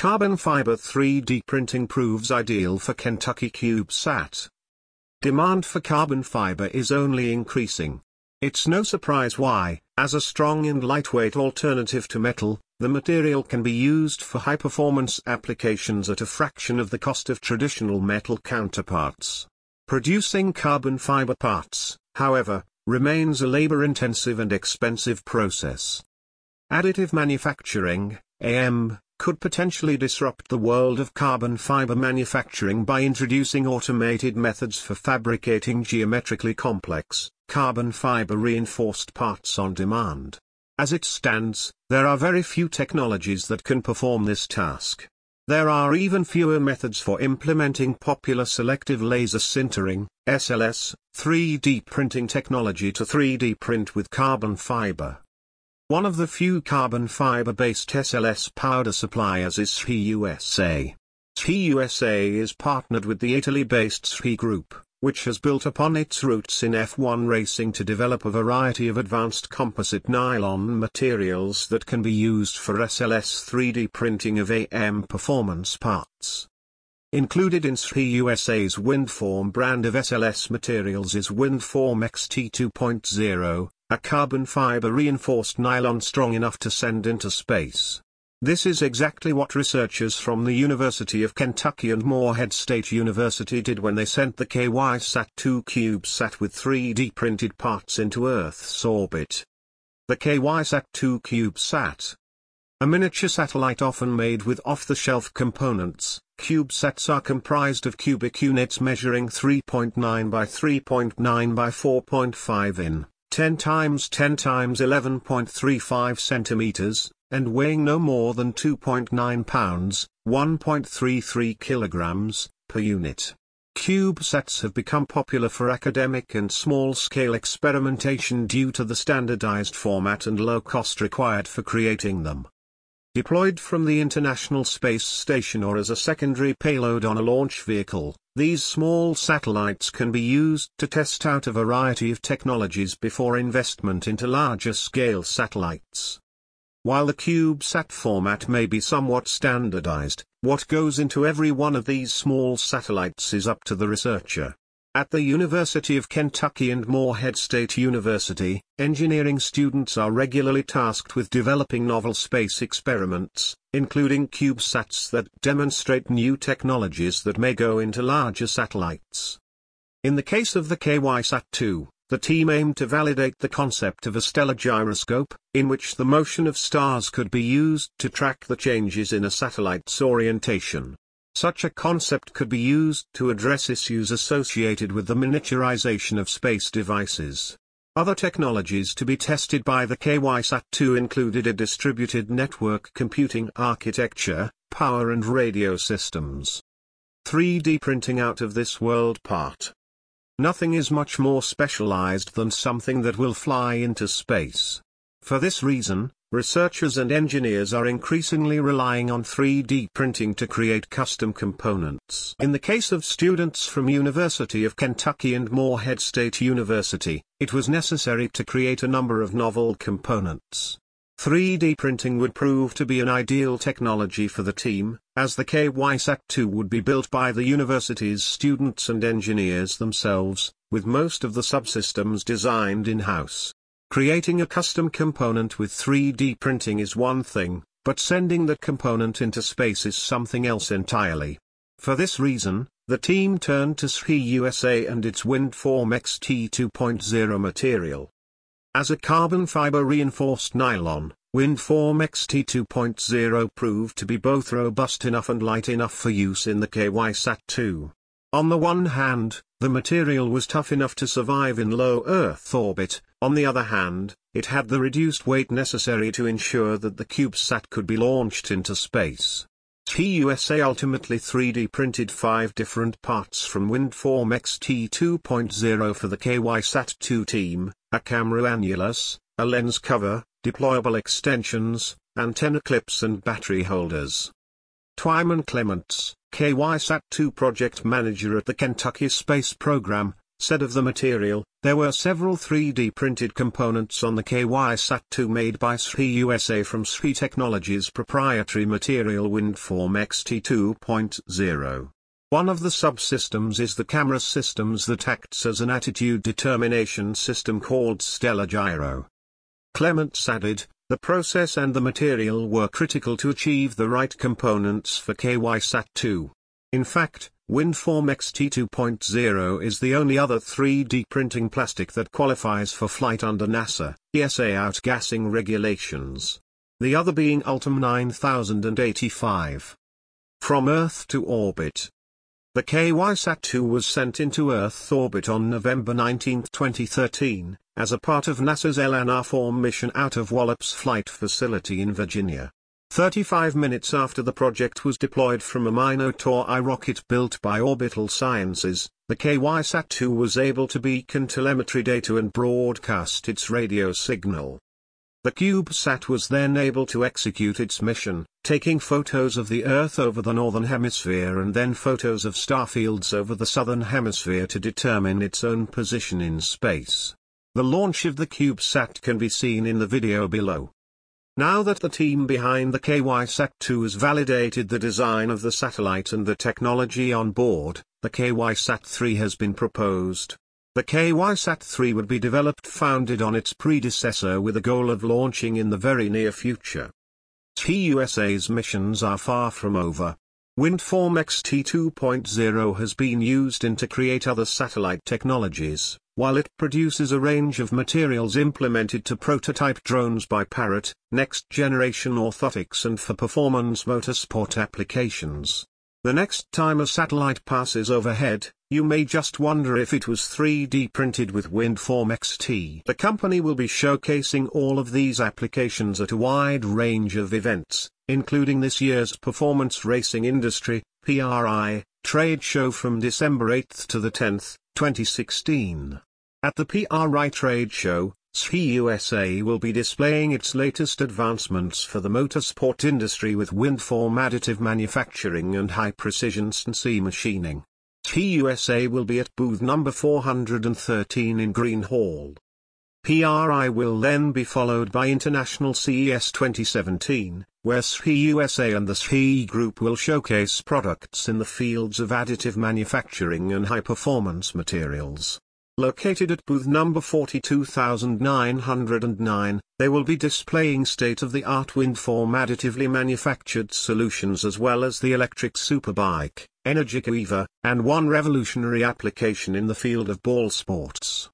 Carbon fiber 3D printing proves ideal for Kentucky CubeSat. Demand for carbon fiber is only increasing. It's no surprise why, as a strong and lightweight alternative to metal, the material can be used for high-performance applications at a fraction of the cost of traditional metal counterparts. Producing carbon fiber parts, however, remains a labor-intensive and expensive process. Additive manufacturing, AM, could potentially disrupt the world of carbon fiber manufacturing by introducing automated methods for fabricating geometrically complex, carbon fiber reinforced parts on demand. As it stands, there are very few technologies that can perform this task. There are even fewer methods for implementing popular selective laser sintering, SLS, 3D printing technology to 3D print with carbon fiber. One of the few carbon fiber-based SLS powder suppliers is SHI USA. SHI USA is partnered with the Italy-based SHI Group, which has built upon its roots in F1 racing to develop a variety of advanced composite nylon materials that can be used for SLS 3D printing of AM performance parts. Included in SHI USA's Windform brand of SLS materials is Windform XT 2.0, a carbon fiber reinforced nylon strong enough to send into space. This is exactly what researchers from the University of Kentucky and Morehead State University did when they sent the KYSat-2 CubeSat with 3D printed parts into Earth's orbit. The KYSat-2 CubeSat, a miniature satellite often made with off-the-shelf components, CubeSats are comprised of cubic units measuring 3.9 by 3.9 by 4.5 in 10 times 10 times 11.35 centimeters, and weighing no more than 2.9 pounds, 1.33 kilograms, per unit. CubeSats have become popular for academic and small-scale experimentation due to the standardized format and low cost required for creating them. Deployed from the International Space Station or as a secondary payload on a launch vehicle, these small satellites can be used to test out a variety of technologies before investment into larger-scale satellites. While the CubeSat format may be somewhat standardized, what goes into every one of these small satellites is up to the researcher. At the University of Kentucky and Morehead State University, engineering students are regularly tasked with developing novel space experiments, including CubeSats that demonstrate new technologies that may go into larger satellites. In the case of the KYSat-2, the team aimed to validate the concept of a stellar gyroscope, in which the motion of stars could be used to track the changes in a satellite's orientation. Such a concept could be used to address issues associated with the miniaturization of space devices. Other technologies to be tested by the KYSat-2 included a distributed network computing architecture, power and radio systems. 3D printing out of this world part. Nothing is much more specialized than something that will fly into space. For this reason, researchers and engineers are increasingly relying on 3D printing to create custom components. In the case of students from University of Kentucky and Morehead State University, it was necessary to create a number of novel components. 3D printing would prove to be an ideal technology for the team, as the KYSat-2 would be built by the university's students and engineers themselves, with most of the subsystems designed in-house. Creating a custom component with 3D printing is one thing, but sending that component into space is something else entirely. For this reason, the team turned to SHI USA and its Windform XT 2.0 material. As a carbon fiber reinforced nylon, Windform XT 2.0 proved to be both robust enough and light enough for use in the KYSat-2. On the one hand, the material was tough enough to survive in low Earth orbit. On the other hand, it had the reduced weight necessary to ensure that the CubeSat could be launched into space. SHI USA ultimately 3D printed 5 different parts from Windform XT 2.0 for the KYSat-2 team: a camera annulus, a lens cover, deployable extensions, antenna clips and battery holders. Twyman Clements, KYSat-2 project manager at the Kentucky Space Program, said of the material, "There were several 3D printed components on the KY-SAT-2 made by SRI USA from SRI Technologies' proprietary material Windform XT2.0. One of the subsystems is the camera systems that acts as an attitude determination system called Stellar Gyro." Clements added, "The process and the material were critical to achieve the right components for KY-SAT-2. In fact, Windform XT2.0 is the only other 3D printing plastic that qualifies for flight under NASA, ESA outgassing regulations. The other being Ultem 9085. From Earth to orbit. The KY-SAT-2 was sent into Earth orbit on November 19, 2013, as a part of NASA's LNR-4 mission out of Wallops Flight Facility in Virginia. 35 minutes after the project was deployed from a Minotaur I rocket built by Orbital Sciences, the KY-SAT-2 was able to beacon telemetry data and broadcast its radio signal. The CubeSat was then able to execute its mission, taking photos of the Earth over the northern hemisphere and then photos of starfields over the southern hemisphere to determine its own position in space. The launch of the CubeSat can be seen in the video below. Now that the team behind the KY-SAT-2 has validated the design of the satellite and the technology on board, the KY-SAT-3 has been proposed. The KY-SAT-3 would be developed founded on its predecessor with a goal of launching in the very near future. SRI USA's missions are far from over. Windform XT2.0 has been used to create other satellite technologies, while it produces a range of materials implemented to prototype drones by Parrot, next-generation orthotics and for performance motorsport applications. The next time a satellite passes overhead, you may just wonder if it was 3D printed with Windform XT. The company will be showcasing all of these applications at a wide range of events, including this year's Performance Racing Industry, PRI, trade show from December 8 to the 10th, 2016. At the PRI trade show, SRI USA will be displaying its latest advancements for the motorsport industry with Windform additive manufacturing and high-precision CNC machining. SRI USA will be at booth number 413 in Green Hall. PRI will then be followed by International CES 2017, where SRI USA and the SRI Group will showcase products in the fields of additive manufacturing and high-performance materials. Located at booth number 42909, they will be displaying state-of-the-art Windform additively manufactured solutions as well as the electric superbike, Energica EVA, and one revolutionary application in the field of ball sports.